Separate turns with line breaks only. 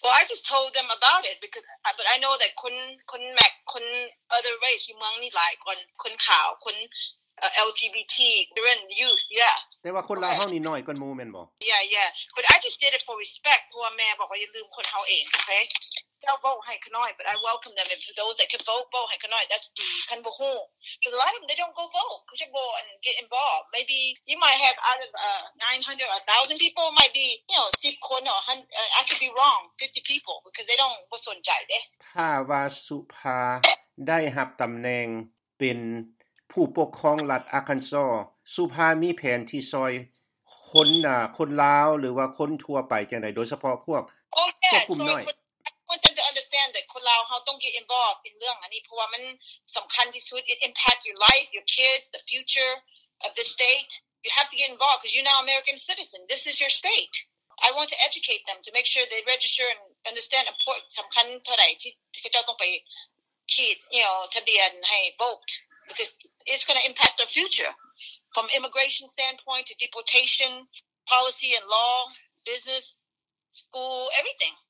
Well, I just told them about it because, but I know that คนแม็กคน other race อยู่เมืองนี่หลายคนขาวคนLGBT different youth yeah
แต่ว่าคนลาวเฮานี่น้อยกว่าหมู่แม่นบ่
yeah but I just did it for respect เพราะว่าแม่บอกว่าอย่าลืมคนเฮาเอง okay they'll vote ให้ขน้อย but I welcome them if those that can vote ให้ขน้อย that's the คันบ่ฮู้ because a lot of them they don't go vote เขาจะ go and get involved maybe you might have out of 900 or 1,000 people might be 10 คนor I could be wrong 50 people because they don't บ่สนใจเด้
ถ้าว่าสุภาได้รับตำแหน่งเป็นผู้ปกครองรัฐอาคันซอสุภามีแผนที่ซอยคนลาวหรือว่าคนทั่วไปจังได๋โดยเฉพาะพวกกลุ่มน้อย
I want them to understand that คนลาวเฮาต้อง get involved in เรื่องอันนี้เพราะว่ามันสำคัญที่สุด it impact your life your kids the future of the state you have to get involved because you're now American citizen this is your state I want to educate them to make sure they register and understand important สำคัญเท่าไหร่ที่เขาจะต้องไปขีดทะเบียนให้ vote because it's going to impact their future from immigration standpoint to deportation policy and law business school everything